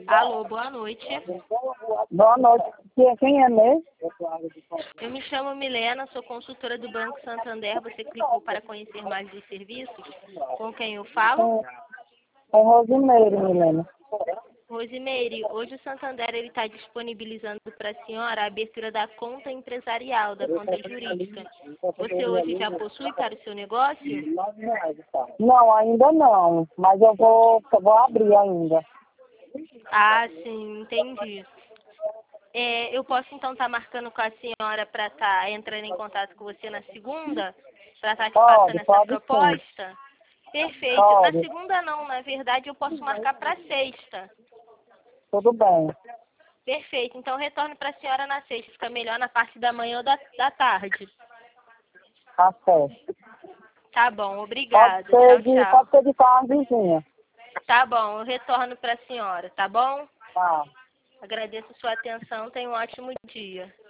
Alô, boa noite. Boa noite. Quem é mesmo? Eu me chamo Milena, sou consultora do Banco Santander. Você clicou para conhecer mais dos serviços? Com quem eu falo? É Rosimeire, Milena. Rosimeire, hoje o Santander está disponibilizando para a senhora a abertura da conta empresarial, da conta jurídica. Você hoje já possui para o seu negócio? Não, ainda não, mas eu vou abrir ainda. Ah, sim, entendi. Eu posso então estar marcando com a senhora para estar entrando em contato com você na segunda? Para estar te passando essa proposta? Sim. Perfeito. Pode. Na segunda não, na verdade eu posso marcar para sexta. Tudo bem. Perfeito. Então retorno para a senhora na sexta. Fica melhor na parte da manhã ou da tarde. Tá certo. Tá bom, obrigada. Pode Tchau. ser de tardezinha. Tá bom, eu retorno para a senhora, tá bom? Tá. Agradeço sua atenção. Tenha um ótimo dia.